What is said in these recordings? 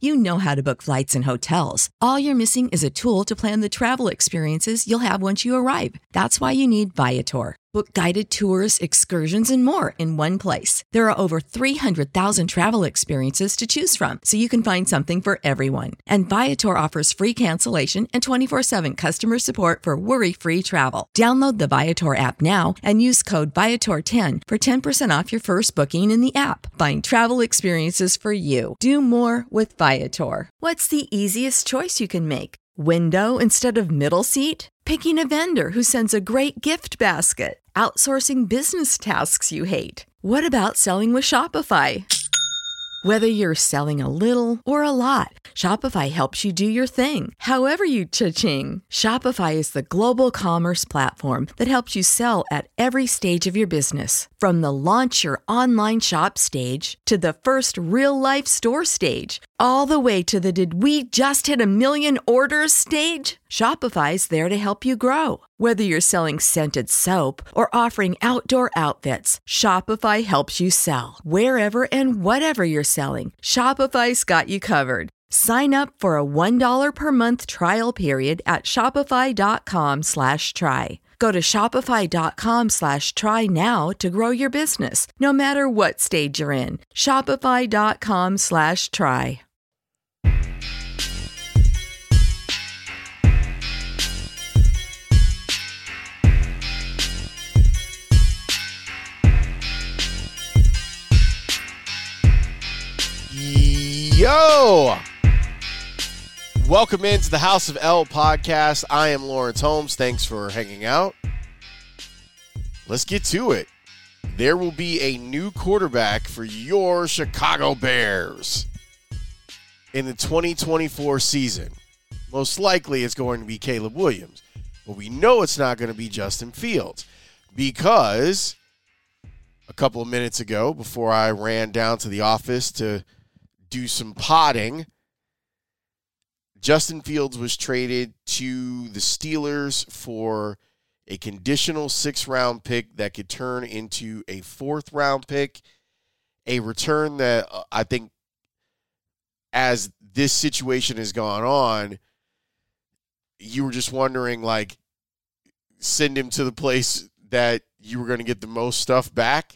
You know how to book flights and hotels. All you're missing is a tool to plan the travel experiences you'll have once you arrive. That's why you need Viator. Book guided tours, excursions, and more in one place. There are over 300,000 travel experiences to choose from, so you can find something for everyone. And Viator offers free cancellation and 24/7 customer support for worry-free travel. Download the Viator app now and use code Viator10 for 10% off your first booking in the app. Find travel experiences for you. Do more with Viator. What's the easiest choice you can make? Window instead of middle seat? Picking a vendor who sends a great gift basket? Outsourcing business tasks you hate? What about selling with Shopify? Whether you're selling a little or a lot, Shopify helps you do your thing, however you cha-ching. Shopify is the global commerce platform that helps you sell at every stage of your business. From the launch your online shop stage to the first real-life store stage, all the way to the did we just hit a million orders stage. Shopify's there to help you grow. Whether you're selling scented soap or offering outdoor outfits, Shopify helps you sell. Wherever and whatever you're selling, Shopify's got you covered. Sign up for a $1 per month trial period at shopify.com/try. Go to shopify.com/try now to grow your business, no matter what stage you're in. Shopify.com/try. Yo! Welcome into the House of L podcast. I am Lawrence Holmes. Thanks for hanging out. Let's get to it. There will be a new quarterback for your Chicago Bears in the 2024 season. Most likely it's going to be Caleb Williams, but we know it's not going to be Justin Fields because a couple of minutes ago, before I ran down to the office to do some potting, Justin Fields was traded to the Steelers for a conditional 6th-round pick that could turn into a 4th-round pick, a return that I think as this situation has gone on, you were just wondering, like, send him to the place that you were going to get the most stuff back,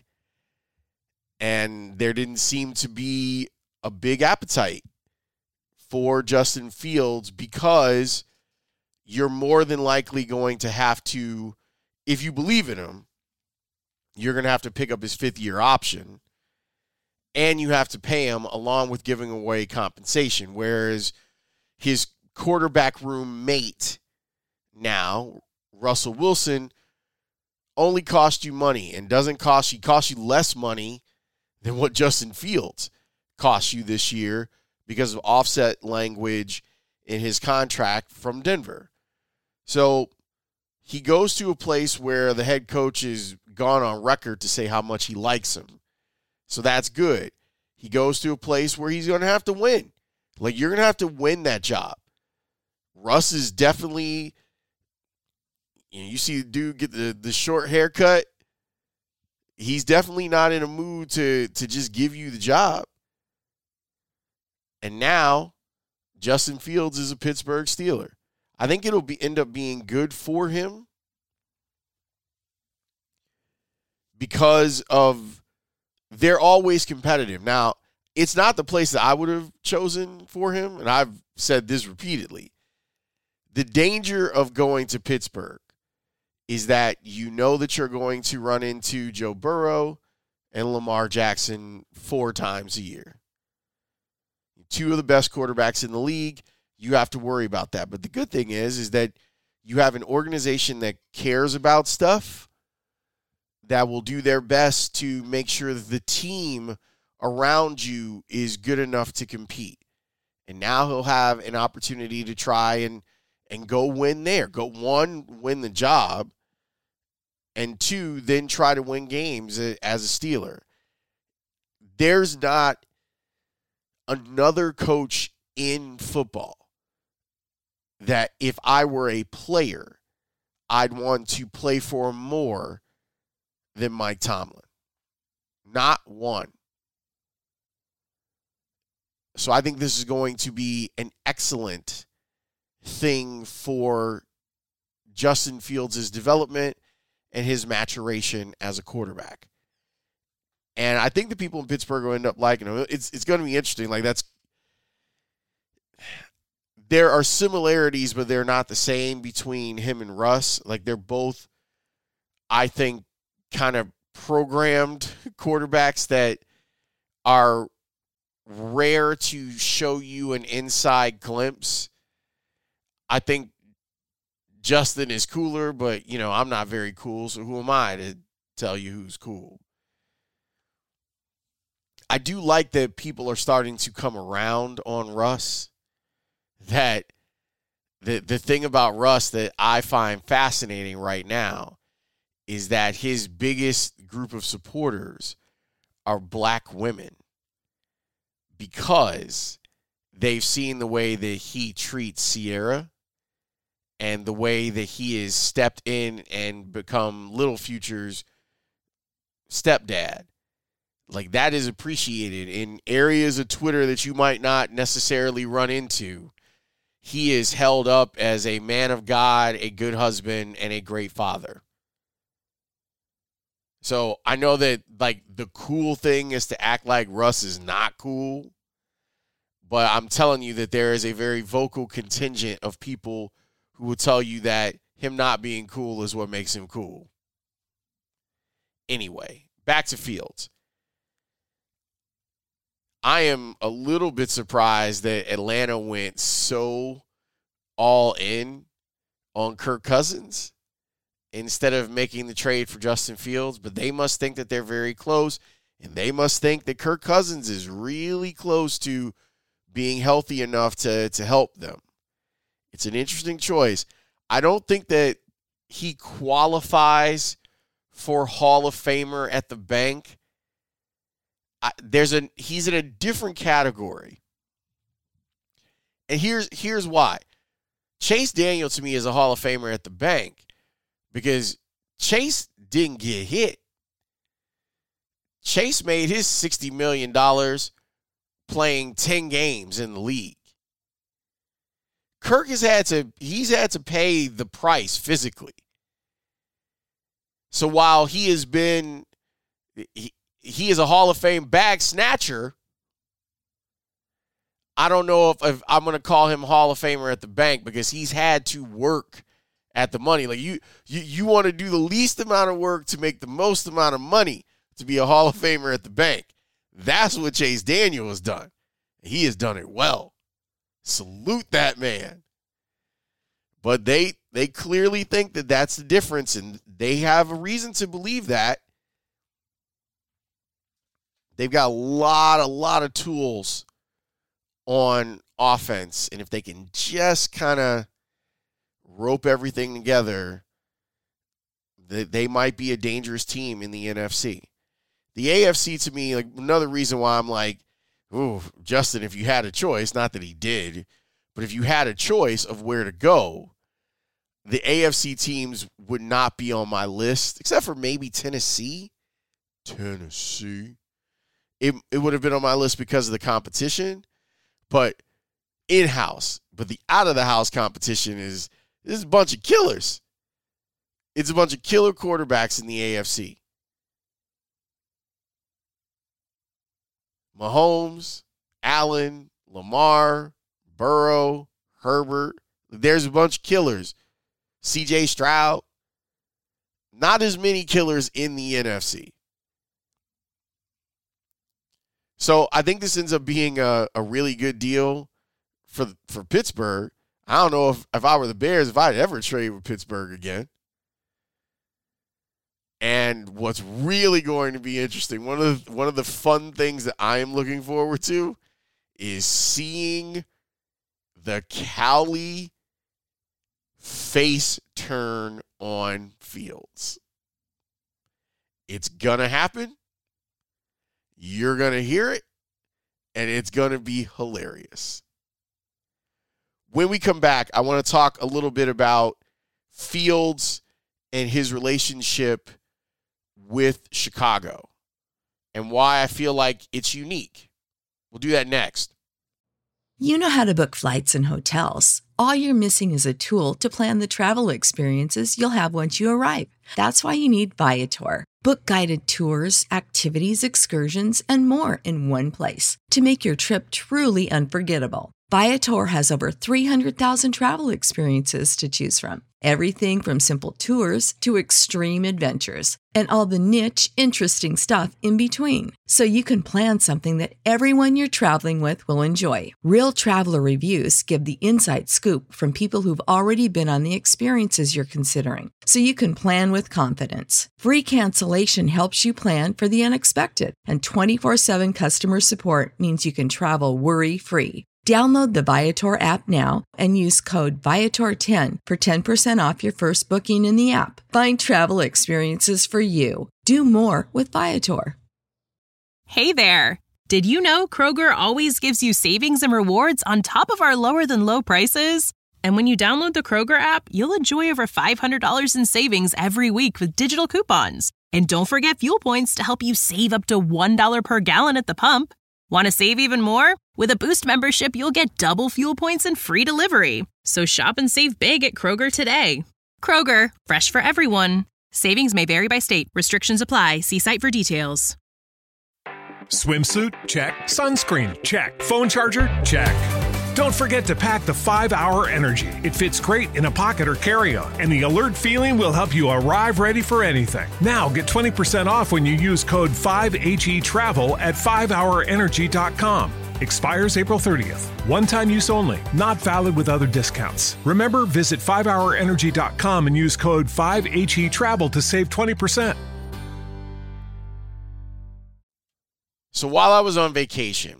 and there didn't seem to be a big appetite for Justin Fields because you're more than likely going to have to, if you believe in him, you're going to have to pick up his 5th-year option, and you have to pay him along with giving away compensation, whereas his quarterback room mate now, Russell Wilson, only cost you money and cost you less money than what Justin Fields cost you this year because of offset language in his contract from Denver. So he goes to a place where the head coach has gone on record to say how much he likes him. So that's good. He goes to a place where he's going to have to win. Like, you're going to have to win that job. Russ is definitely, you see the dude get the short haircut. He's definitely not in a mood to just give you the job. And now, Justin Fields is a Pittsburgh Steeler. I think it'll end up being good for him because of they're always competitive. Now, it's not the place that I would have chosen for him, and I've said this repeatedly. The danger of going to Pittsburgh is that you know that you're going to run into Joe Burrow and Lamar Jackson 4 times a year. 2 of the best quarterbacks in the league, you have to worry about that. But the good thing is that you have an organization that cares about stuff, that will do their best to make sure that the team around you is good enough to compete. And now he'll have an opportunity to try and go win there. Go, 1, win the job, and 2, then try to win games as a Steeler. There's not another coach in football that if I were a player, I'd want to play for more than Mike Tomlin. Not one. So I think this is going to be an excellent thing for Justin Fields' development and his maturation as a quarterback. And I think the people in Pittsburgh will end up liking him. It's going to be interesting. Like, there are similarities, but they're not the same between him and Russ. Like, they're both, I think, kind of programmed quarterbacks that are rare to show you an inside glimpse. I think Justin is cooler, but, I'm not very cool, so who am I to tell you who's cool? I do like that people are starting to come around on Russ. That the thing about Russ that I find fascinating right now is that his biggest group of supporters are black women, because they've seen the way that he treats Sierra and the way that he has stepped in and become Little Future's stepdad. Like, that is appreciated in areas of Twitter that you might not necessarily run into. He is held up as a man of God, a good husband, and a great father. So I know that, like, the cool thing is to act like Russ is not cool. But I'm telling you that there is a very vocal contingent of people who will tell you that him not being cool is what makes him cool. Anyway, back to Fields. I am a little bit surprised that Atlanta went so all in on Kirk Cousins instead of making the trade for Justin Fields, but they must think that they're very close, and they must think that Kirk Cousins is really close to being healthy enough to help them. It's an interesting choice. I don't think that he qualifies for Hall of Famer at the bank. He's in a different category. And here's why. Chase Daniel, to me, is a Hall of Famer at the bank because Chase didn't get hit. Chase made his $60 million playing 10 games in the league. Kirk he's had to pay the price physically. So while he has been he is a Hall of Fame bag snatcher, I don't know if I'm going to call him Hall of Famer at the bank because he's had to work at the money. Like you want to do the least amount of work to make the most amount of money to be a Hall of Famer at the bank. That's what Chase Daniel has done. He has done it well. Salute that man. But they clearly think that that's the difference, and they have a reason to believe that. They've got a lot of tools on offense, and if they can just kind of rope everything together, they might be a dangerous team in the NFC. The AFC, to me, like another reason why I'm like, ooh, Justin, if you had a choice, not that he did, but if you had a choice of where to go, the AFC teams would not be on my list, except for maybe Tennessee. It would have been on my list because of the competition, but in-house. But the out-of-the-house competition is a bunch of killers. It's a bunch of killer quarterbacks in the AFC. Mahomes, Allen, Lamar, Burrow, Herbert. There's a bunch of killers. CJ Stroud. Not as many killers in the NFC. So I think this ends up being a really good deal for Pittsburgh. I don't know if I were the Bears, if I'd ever trade with Pittsburgh again. And what's really going to be interesting, one of the fun things that I am looking forward to is seeing the Cowley face turn on Fields. It's going to happen. You're going to hear it, and it's going to be hilarious. When we come back, I want to talk a little bit about Fields and his relationship with Chicago and why I feel like it's unique. We'll do that next. You know how to book flights and hotels. All you're missing is a tool to plan the travel experiences you'll have once you arrive. That's why you need Viator. Book guided tours, activities, excursions, and more in one place to make your trip truly unforgettable. Viator has over 300,000 travel experiences to choose from. Everything from simple tours to extreme adventures and all the niche, interesting stuff in between. So you can plan something that everyone you're traveling with will enjoy. Real traveler reviews give the inside scoop from people who've already been on the experiences you're considering. So you can plan with confidence. Free cancellation helps you plan for the unexpected. And 24/7 customer support means you can travel worry-free. Download the Viator app now and use code Viator10 for 10% off your first booking in the app. Find travel experiences for you. Do more with Viator. Hey there! Did you know Kroger always gives you savings and rewards on top of our lower-than-low prices? And when you download the Kroger app, you'll enjoy over $500 in savings every week with digital coupons. And don't forget fuel points to help you save up to $1 per gallon at the pump. Want to save even more? With a Boost membership, you'll get double fuel points and free delivery. So shop and save big at Kroger today. Kroger, fresh for everyone. Savings may vary by state. Restrictions apply. See site for details. Swimsuit? Check. Sunscreen? Check. Phone charger? Check. Don't forget to pack the 5-Hour Energy. It fits great in a pocket or carry-on, and the alert feeling will help you arrive ready for anything. Now get 20% off when you use code 5HETRAVEL at 5hourenergy.com. Expires April 30th. One-time use only. Not valid with other discounts. Remember, visit 5hourenergy.com and use code 5HETRAVEL to save 20%. So while I was on vacation,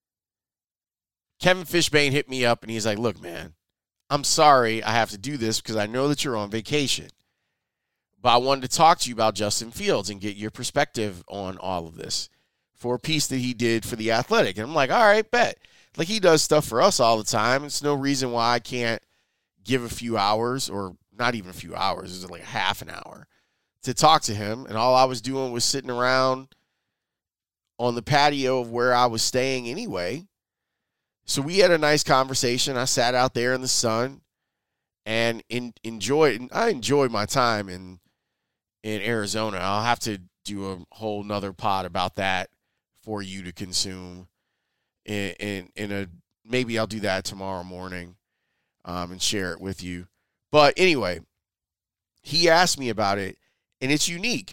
Kevin Fishbane hit me up and he's like, look, man, I'm sorry I have to do this because I know that you're on vacation. But I wanted to talk to you about Justin Fields and get your perspective on all of this for a piece that he did for The Athletic. And I'm like, all right, bet. Like, he does stuff for us all the time. It's no reason why I can't give a few hours, or not even a few hours, it's like half an hour, to talk to him. And all I was doing was sitting around on the patio of where I was staying anyway. So we had a nice conversation. I sat out there in the sun and I enjoyed my time in Arizona. I'll have to do a whole nother pod about that for you to consume in a, maybe I'll do that tomorrow morning and share it with you. But anyway, he asked me about it, and it's unique.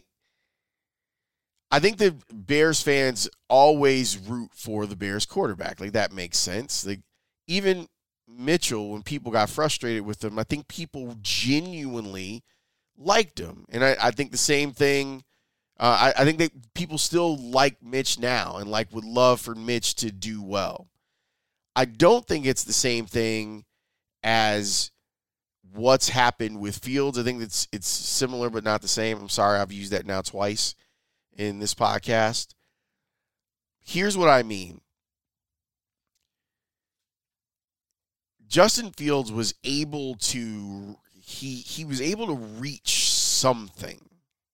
I think that Bears fans always root for the Bears quarterback. Like, that makes sense. Like, even Mitchell, when people got frustrated with him, I think people genuinely liked him. And I think the same thing. I think that people still like Mitch now and would love for Mitch to do well. I don't think it's the same thing as what's happened with Fields. I think it's similar but not the same. I'm sorry, I've used that now twice in this podcast. Here's what I mean. Justin Fields was able to he was able to reach something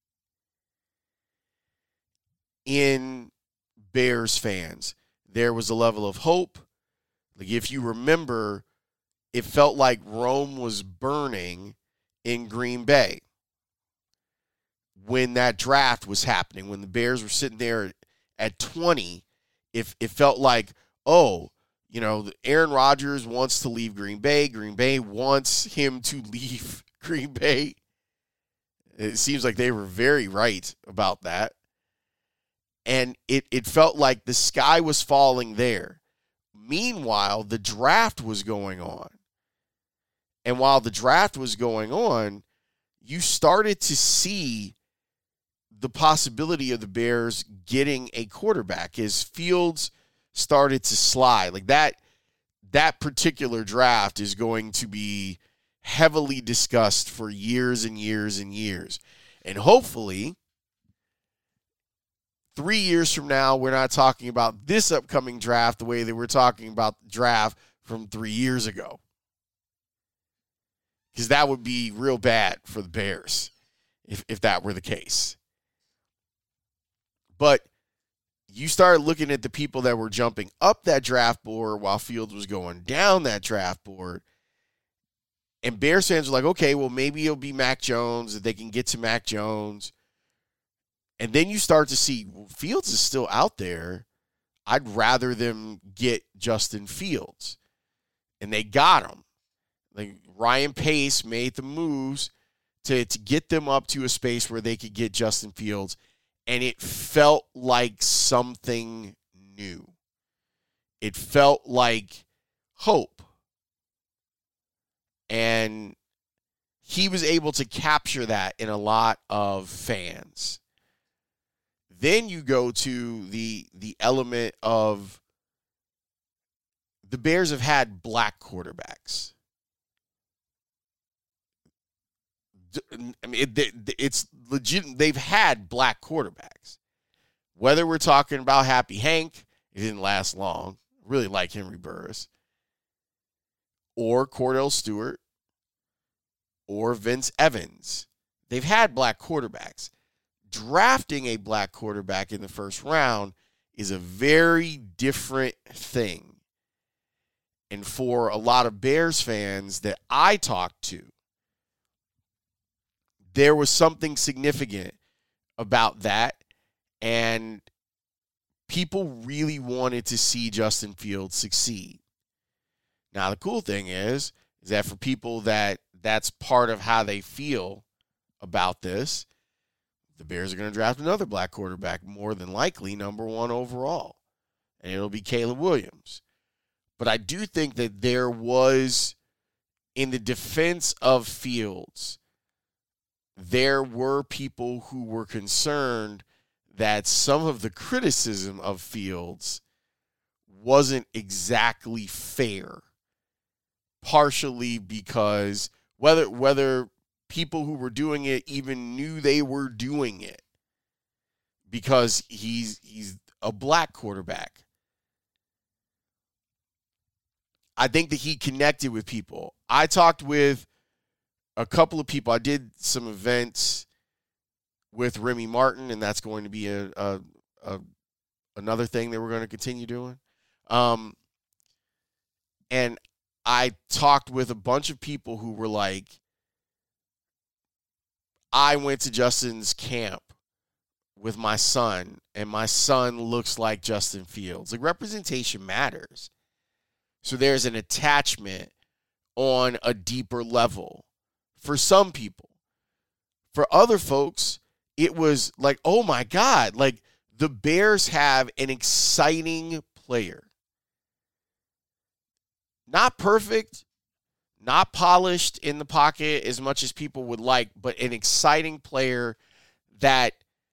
in Bears fans. There was a level of hope. Like, if you remember, it felt like Rome was burning in Green Bay when that draft was happening, when the Bears were sitting there at 20. If it felt like, oh, you know, Aaron Rodgers wants to leave Green Bay. Green Bay wants him to leave Green Bay. It seems like they were very right about that. And it felt like the sky was falling there. Meanwhile, the draft was going on. And while the draft was going on, you started to see the possibility of the Bears getting a quarterback as Fields started to slide. Like, that particular draft is going to be heavily discussed for years and years and years. And hopefully 3 years from now, we're not talking about this upcoming draft the way that we're talking about the draft from 3 years ago. Because that would be real bad for the Bears if that were the case. But you start looking at the people that were jumping up that draft board while Fields was going down that draft board. And Bears fans were like, okay, well, maybe it'll be Mac Jones, that they can get to Mac Jones. And then you start to see, well, Fields is still out there. I'd rather them get Justin Fields. And they got him. Like Ryan Pace made the moves to get them up to a space where they could get Justin Fields. And it felt like something new. It felt like hope. And he was able to capture that in a lot of fans. Then you go to the element of the Bears have had black quarterbacks. I mean, it's legit. They've had black quarterbacks. Whether we're talking about Happy Hank, it didn't last long. Really like Henry Burris. Or Cordell Stewart. Or Vince Evans. They've had black quarterbacks. Drafting a black quarterback in the first round is a very different thing. And for a lot of Bears fans that I talked to, there was something significant about that, and people really wanted to see Justin Fields succeed. Now, the cool thing is that for people that's part of how they feel about this, the Bears are going to draft another black quarterback, more than likely number 1 overall, and it'll be Caleb Williams. But I do think that there was, in the defense of Fields, there were people who were concerned that some of the criticism of Fields wasn't exactly fair, partially because whether people who were doing it even knew they were doing it, because he's a black quarterback. I think that he connected with people. I talked with a couple of people. I did some events with Remy Martin, and that's going to be another thing that we're going to continue doing. And I talked with a bunch of people who were like, I went to Justin's camp with my son, and my son looks like Justin Fields. Like, representation matters. So there's an attachment on a deeper level for some people. For other folks, it was like, oh my God, like the Bears have an exciting player. Not perfect, not polished in the pocket as much as people would like, but an exciting player that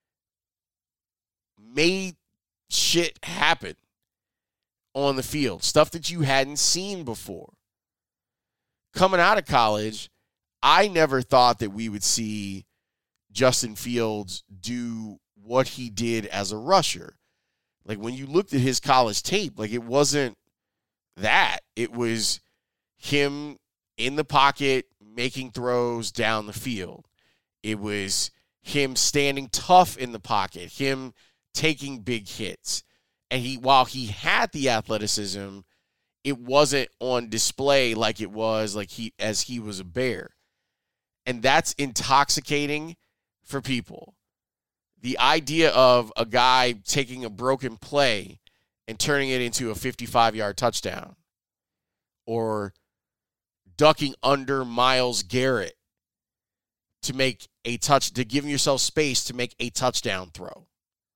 made shit happen on the field, stuff that you hadn't seen before. Coming out of college, I never thought that we would see Justin Fields do what he did as a rusher. Like, when you looked at his college tape, like, it wasn't that. It was him in the pocket making throws down the field. It was him standing tough in the pocket, him taking big hits. And while he had the athleticism, it wasn't on display like it was as he was a Bear. And that's intoxicating for people. The idea of a guy taking a broken play and turning it into a 55-yard touchdown, or ducking under Myles Garrett to give yourself space to make a touchdown throw.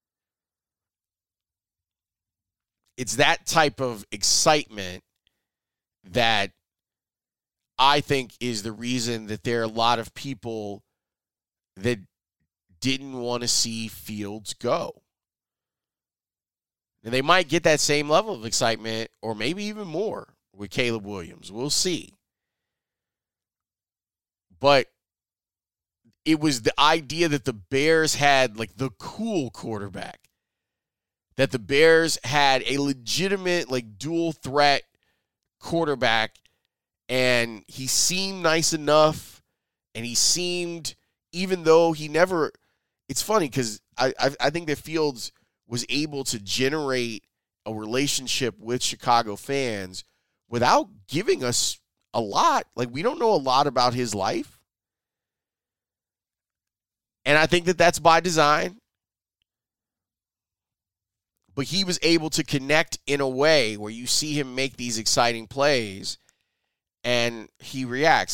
It's that type of excitement that I think is the reason that there are a lot of people that didn't want to see Fields go. And they might get that same level of excitement, or maybe even more, with Caleb Williams. We'll see. But it was the idea that the Bears had, like, the cool quarterback. That the Bears had a legitimate, like, dual threat quarterback, and he seemed nice enough, and he seemed, even though he never, it's funny because I think that Fields was able to generate a relationship with Chicago fans without giving us a lot. Like, we don't know a lot about his life. And I think that that's by design. But he was able to connect in a way where you see him make these exciting plays and he reacts.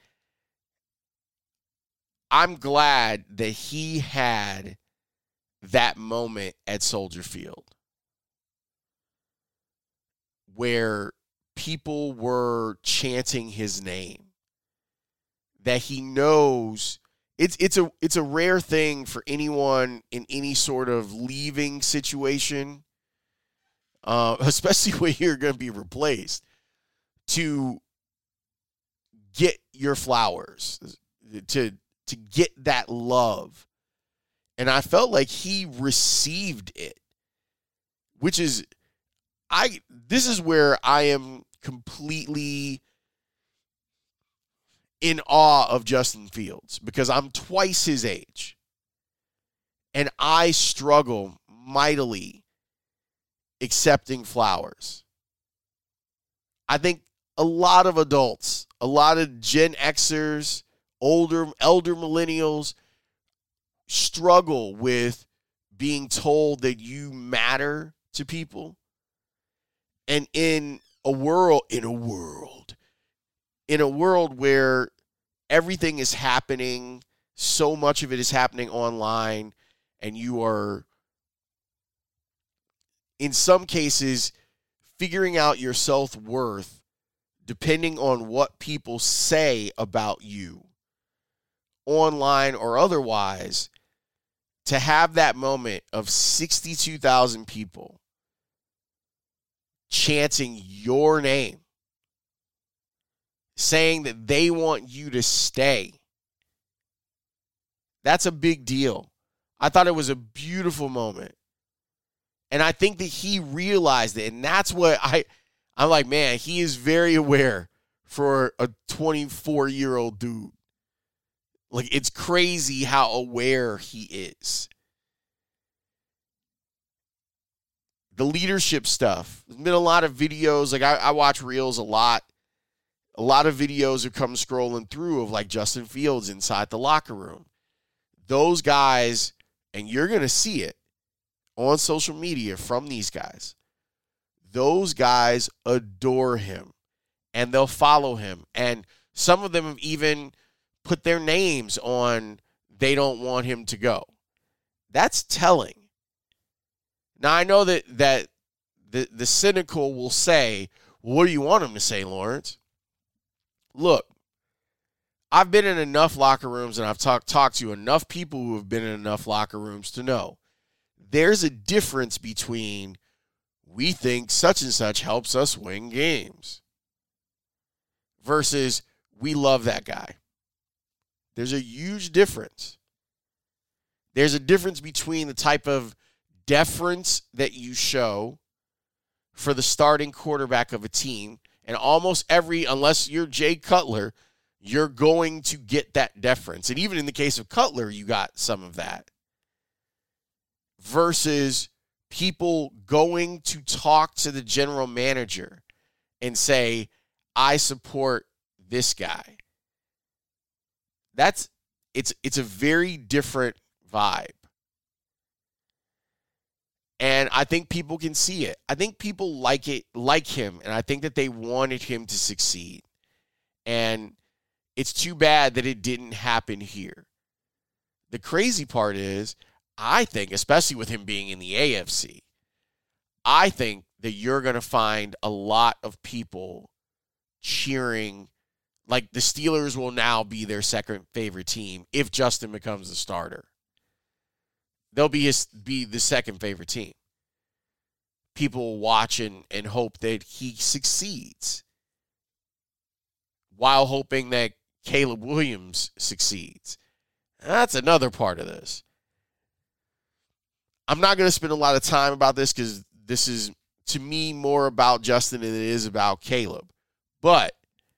I'm glad that he had that moment at Soldier Field where people were chanting his name, that he knows. It's a rare thing for anyone in any sort of leaving situation, especially when you're going to be replaced, to get your flowers, to get that love. And I felt like he received it, which is, this is where I am completely in awe of Justin Fields, because I'm twice his age. And I struggle mightily accepting flowers. I think a lot of adults, a lot of Gen Xers, elder millennials struggle with being told that you matter to people. And in a world where everything is happening, so much of it is happening online, and you are, in some cases, figuring out your self-worth depending on what people say about you, online or otherwise, to have that moment of 62,000 people chanting your name, saying that they want you to stay. That's a big deal. I thought it was a beautiful moment. And I think that he realized it. And that's what I'm like, man, he is very aware for a 24-year-old dude. Like, it's crazy how aware he is. The leadership stuff. There's been a lot of videos. Like, I watch Reels a lot. A lot of videos have come scrolling through of like Justin Fields inside the locker room. Those guys, and you're going to see it on social media from these guys. Those guys adore him and they'll follow him. And some of them have even put their names on, they don't want him to go. That's telling. Now, I know that the cynical will say, well, what do you want him to say, Lawrence? Look, I've been in enough locker rooms and I've talked to enough people who have been in enough locker rooms to know there's a difference between we think such and such helps us win games versus we love that guy. There's a huge difference. There's a difference between the type of deference that you show for the starting quarterback of a team. And almost unless you're Jay Cutler, you're going to get that deference. And even in the case of Cutler, you got some of that. Versus people going to talk to the general manager and say, I support this guy. It's a very different vibe. And I think people can see it. I think people like him, and I think that they wanted him to succeed. And it's too bad that it didn't happen here. The crazy part is, I think, especially with him being in the AFC, I think that you're going to find a lot of people cheering. Like, the Steelers will now be their second favorite team if Justin becomes the starter. They'll be the second favorite team. People watch and hope that he succeeds while hoping that Caleb Williams succeeds. That's another part of this. I'm not going to spend a lot of time about this because this is, to me, more about Justin than it is about Caleb. But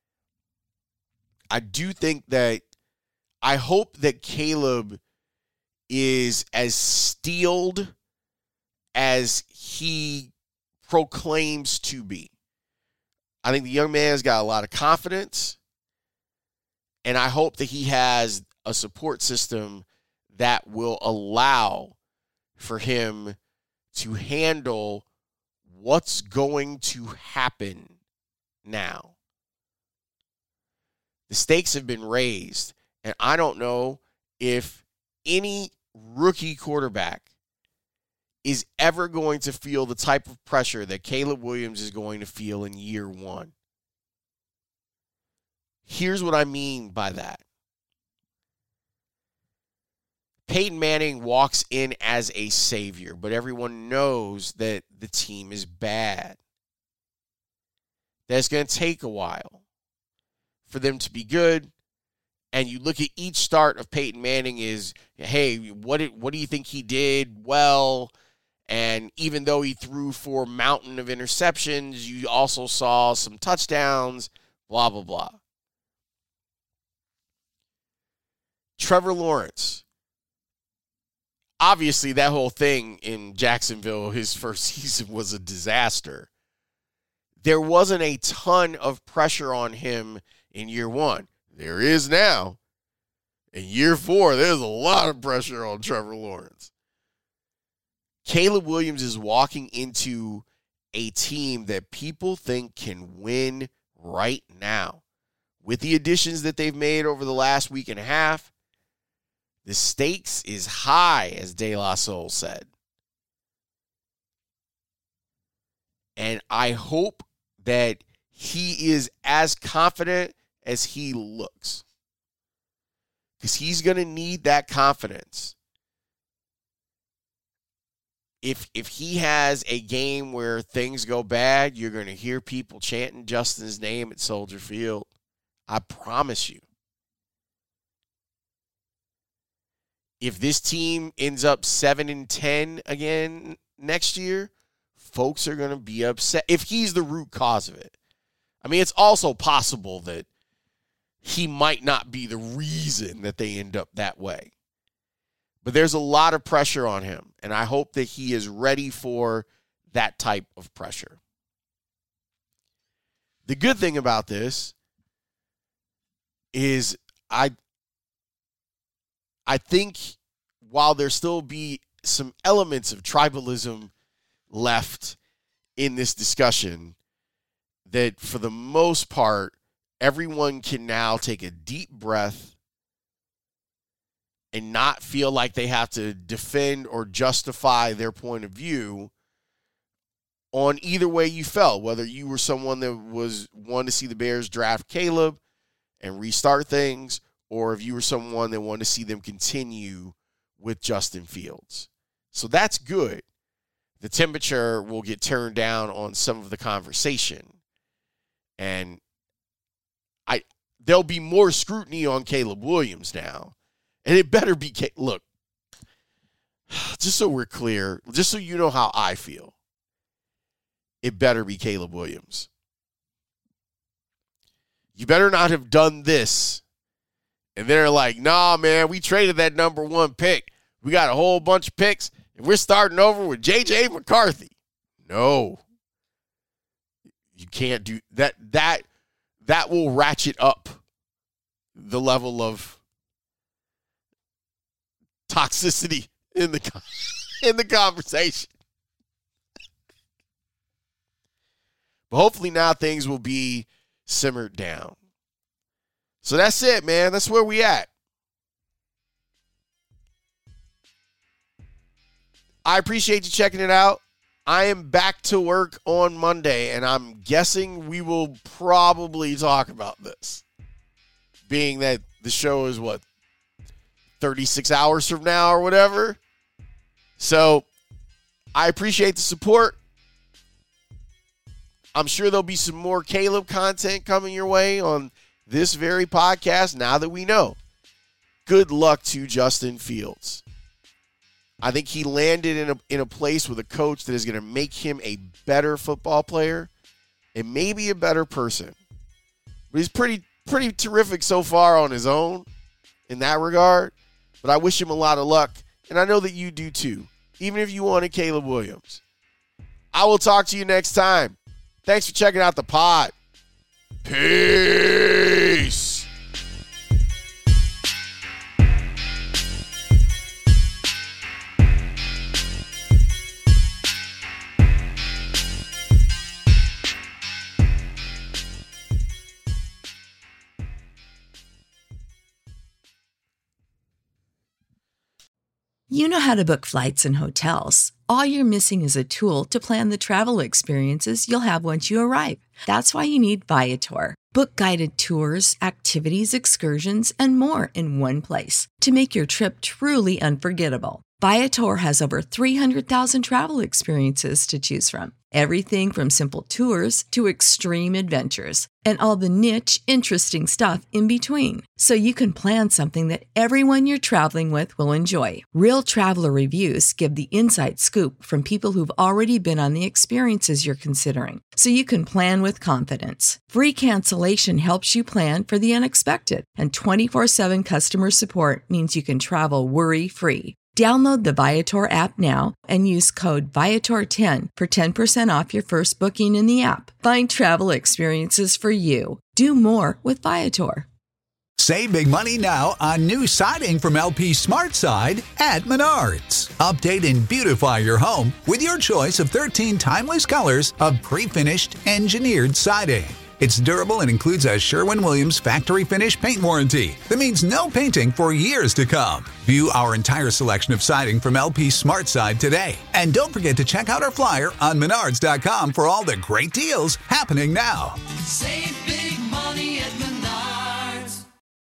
I do think that, I hope that Caleb is as steeled as he proclaims to be. I think the young man has got a lot of confidence, and I hope that he has a support system that will allow for him to handle what's going to happen now. The stakes have been raised, and I don't know if any rookie quarterback is ever going to feel the type of pressure that Caleb Williams is going to feel in year one. Here's what I mean by that. Peyton Manning walks in as a savior, but everyone knows that the team is bad. That's going to take a while for them to be good. And you look at each start of Peyton Manning is, hey, what do you think he did well? And even though he threw for a mountain of interceptions, you also saw some touchdowns, blah, blah, blah. Trevor Lawrence. Obviously, that whole thing in Jacksonville, his first season, was a disaster. There wasn't a ton of pressure on him in year one. There is now. In year 4, there's a lot of pressure on Trevor Lawrence. Caleb Williams is walking into a team that people think can win right now. With the additions that they've made over the last week and a half, the stakes is high, as De La Soul said. And I hope that he is as confident as he looks. Because he's going to need that confidence. If he has a game where things go bad, you're going to hear people chanting Justin's name at Soldier Field. I promise you. If this team ends up 7-10 again next year, folks are going to be upset if he's the root cause of it. I mean, it's also possible that he might not be the reason that they end up that way. But there's a lot of pressure on him, and I hope that he is ready for that type of pressure. The good thing about this is I think while there still be some elements of tribalism left in this discussion, that for the most part, everyone can now take a deep breath and not feel like they have to defend or justify their point of view on either way you felt, whether you were someone that was wanting to see the Bears draft Caleb and restart things, or if you were someone that wanted to see them continue with Justin Fields. So that's good. The temperature will get turned down on some of the conversation. And there'll be more scrutiny on Caleb Williams now. And it better be, look, just so we're clear, just so you know how I feel, it better be Caleb Williams. You better not have done this. And they're like, nah, man, we traded that number 1 pick. We got a whole bunch of picks, and we're starting over with J.J. McCarthy. No. You can't do that. That will ratchet up the level of toxicity in the conversation. But hopefully now things will be simmered down. So that's it, man. That's where we at. I appreciate you checking it out. I am back to work on Monday, and I'm guessing we will probably talk about this, being that the show is, 36 hours from now or whatever. So I appreciate the support. I'm sure there'll be some more Caleb content coming your way on this very podcast now that we know. Good luck to Justin Fields. I think he landed in a place with a coach that is going to make him a better football player and maybe a better person. But he's pretty terrific so far on his own in that regard. But I wish him a lot of luck, and I know that you do too. even if you wanted Caleb Williams. I will talk to you next time. Thanks for checking out the pod. Peace. You know how to book flights and hotels. All you're missing is a tool to plan the travel experiences you'll have once you arrive. That's why you need Viator. Book guided tours, activities, excursions, and more in one place to make your trip truly unforgettable. Viator has over 300,000 travel experiences to choose from. Everything from simple tours to extreme adventures and all the niche, interesting stuff in between. So you can plan something that everyone you're traveling with will enjoy. Real traveler reviews give the inside scoop from people who've already been on the experiences you're considering. So you can plan with confidence. Free cancellation helps you plan for the unexpected. And 24/7 customer support means you can travel worry-free. Download the Viator app now and use code Viator10 for 10% off your first booking in the app. Find travel experiences for you. Do more with Viator. Save big money now on new siding from LP SmartSide at Menards. Update and beautify your home with your choice of 13 timeless colors of pre-finished engineered siding. It's durable and includes a Sherwin-Williams factory finish paint warranty that means no painting for years to come. View our entire selection of siding from LP SmartSide today. And don't forget to check out our flyer on Menards.com for all the great deals happening now. Save big